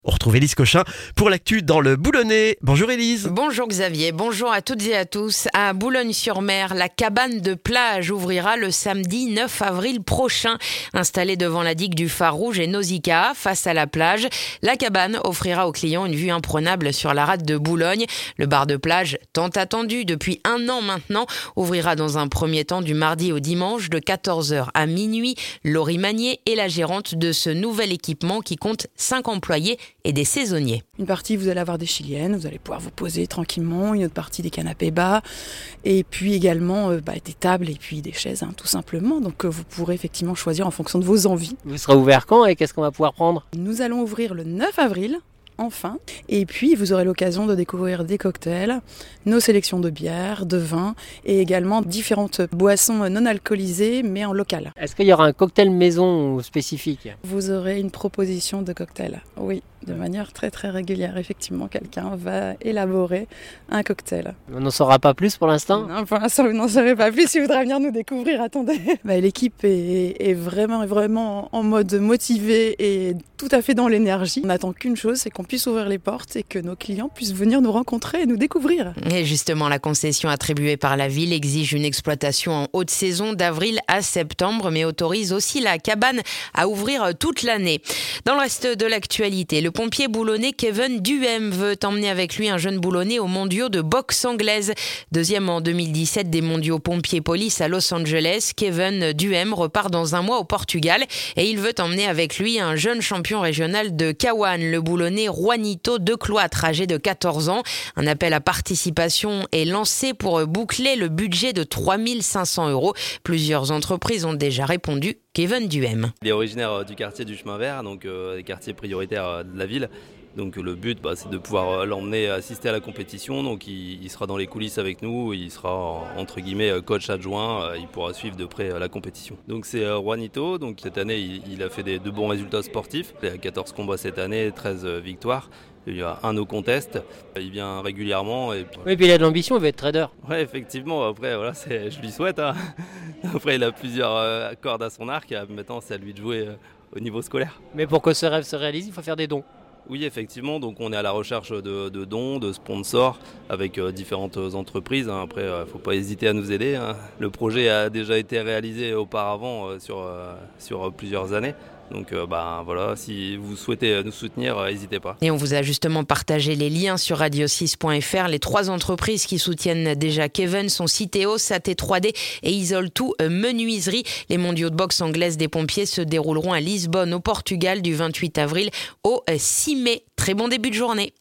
On retrouve Élise Cochin pour l'actu dans le Boulonnais. Bonjour Élise. Bonjour Xavier, bonjour à toutes et à tous. À Boulogne-sur-Mer, la cabane de plage ouvrira le samedi 9 avril prochain. Installée devant la digue du Phare Rouge et Nausicaa, face à la plage, la cabane offrira aux clients une vue imprenable sur la rade de Boulogne. Le bar de plage, tant attendu depuis 1 an maintenant, ouvrira dans un premier temps du mardi au dimanche de 14h à minuit. Laurie Magnier est la gérante de ce nouvel équipement qui compte 5 employés et des saisonniers. Une partie, vous allez avoir des chiliennes, vous allez pouvoir vous poser tranquillement. Une autre partie, des canapés bas. Et puis également des tables et puis des chaises, tout simplement. Donc vous pourrez effectivement choisir en fonction de vos envies. Vous serez ouvert quand et qu'est-ce qu'on va pouvoir prendre ? Nous allons ouvrir le 9 avril. Enfin. Et puis, vous aurez l'occasion de découvrir des cocktails, nos sélections de bières, de vins et également différentes boissons non alcoolisées mais en local. Est-ce qu'il y aura un cocktail maison spécifique ? Vous aurez une proposition de cocktail, oui, de manière très très régulière. Effectivement, quelqu'un va élaborer un cocktail. On n'en saura pas plus pour l'instant ? Non, pour l'instant, vous n'en saurez pas plus. Si vous voudrez venir nous découvrir, attendez. L'équipe est vraiment en mode motivé et tout à fait dans l'énergie. On n'attend qu'une chose, c'est qu'on puisse ouvrir les portes et que nos clients puissent venir nous rencontrer et nous découvrir. Et justement, la concession attribuée par la ville exige une exploitation en haute saison d'avril à septembre, mais autorise aussi la cabane à ouvrir toute l'année. Dans le reste de l'actualité, le pompier boulonnais Kevin Duhem veut emmener avec lui un jeune boulonnais aux mondiaux de boxe anglaise. Deuxième en 2017 des mondiaux pompiers police à Los Angeles, Kevin Duhem repart dans 1 mois au Portugal et il veut emmener avec lui un jeune champion régional de Caouane, le boulonnais Juanito de Cloître, âgé de 14 ans. Un appel à participation est lancé pour boucler le budget de 3 500 €. Plusieurs entreprises ont déjà répondu. Kevin Duhem. Il est originaire du quartier du Chemin Vert, donc des quartiers prioritaires de la ville. Donc le but, c'est de pouvoir l'emmener assister à la compétition. Donc il sera dans les coulisses avec nous, il sera entre guillemets coach adjoint, il pourra suivre de près la compétition. Donc c'est Juanito, donc cette année il a fait de bons résultats sportifs. Il a 14 combats cette année, 13 victoires. Il y a un no contest, il vient régulièrement. Et oui, puis il a de l'ambition, il va être trader. Oui, effectivement, après voilà, je lui souhaite. Après il a plusieurs cordes à son arc, maintenant c'est à lui de jouer au niveau scolaire. Mais pour que ce rêve se réalise, il faut faire des dons. Oui, effectivement, donc on est à la recherche de dons, de sponsors avec différentes entreprises. Après, il ne faut pas hésiter à nous aider. Le projet a déjà été réalisé auparavant sur plusieurs années. Donc voilà, si vous souhaitez nous soutenir, n'hésitez pas. Et on vous a justement partagé les liens sur radio6.fr. Les 3 entreprises qui soutiennent déjà Kevin sont Citeo, Saté3D et Isol'Too Menuiserie. Les mondiaux de boxe anglaise des pompiers se dérouleront à Lisbonne au Portugal du 28 avril au 6 mai. Très bon début de journée.